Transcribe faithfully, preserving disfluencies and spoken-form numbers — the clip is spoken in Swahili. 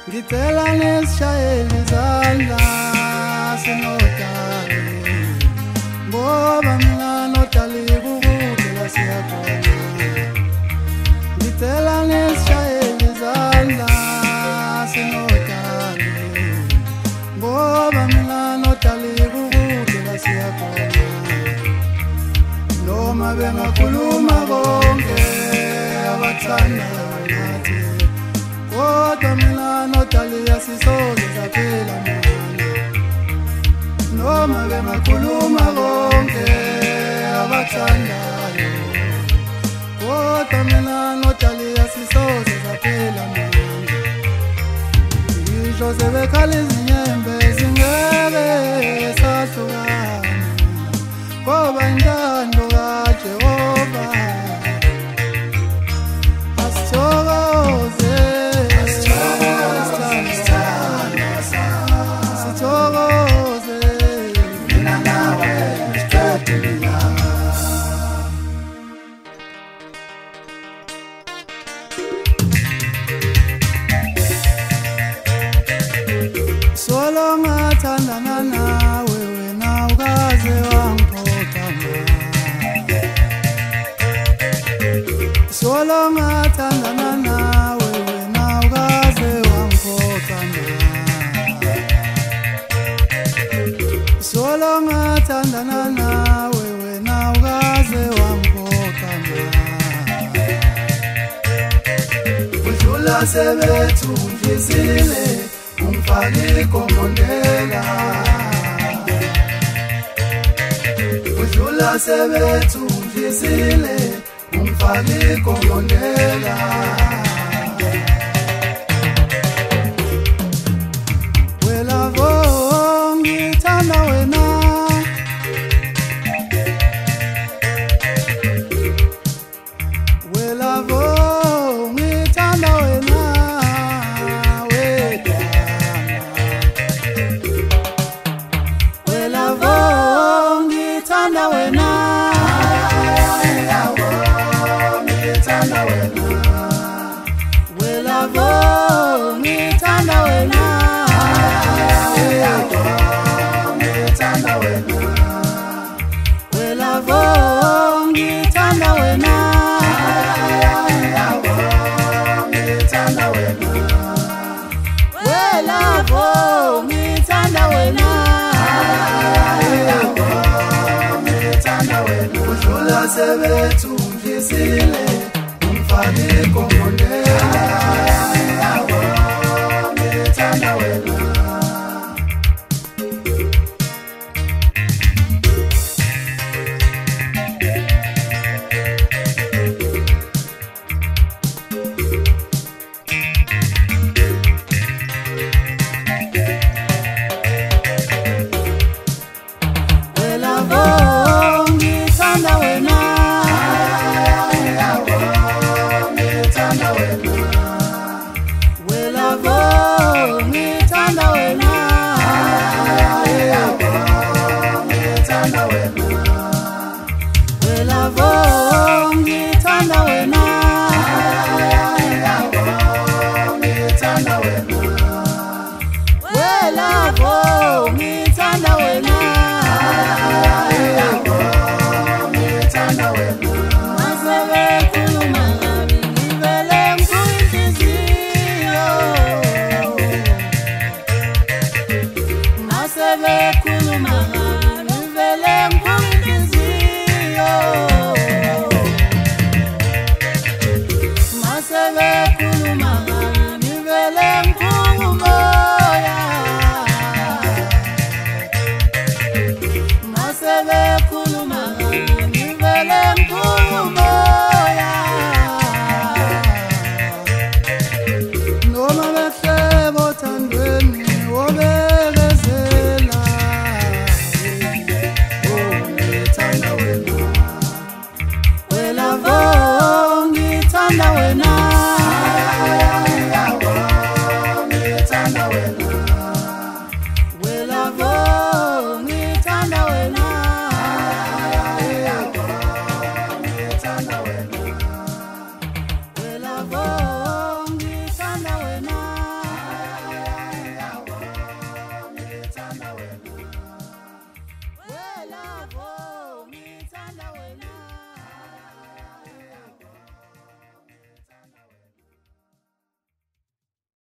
ngicela nesishayele izandla sinodali ngoba mina nodali kukudlela siyakhona ngicela nesishayele izandla sinodali ngoba mina nodali kukudlela siyakhona noma bengakhuluma bonke abathanda nathi kodwa mina nodali asisoze saphela manje noma bengakhuluma bonke abathandayo kodwa mina nodali asisoze saphela manje ngisho sebekhala izinyembe zingeke sahlukana ngoba intando kaJehova asithokoze asithokoze mina nawe siqedile solo ngathandana nawe wena ukaze wangiphoqa solo ngathandana nawe wena ukaze wangiphoqa solo ngathandana nawe wena ukaze wangiphoqa udlula sebethu ufisile umfaki komondela udlula sebethu ufisile umfaki komondela wela ngithanda wena wela ngithanda wena wela ngithanda wena ngithanda wena wela ngithanda wena ngithanda wena wela ngithanda wena ngithanda wena wela ngithanda wena ngithanda wena udlula sebethu ufisile umfaki komondela ngithanda wena Masebe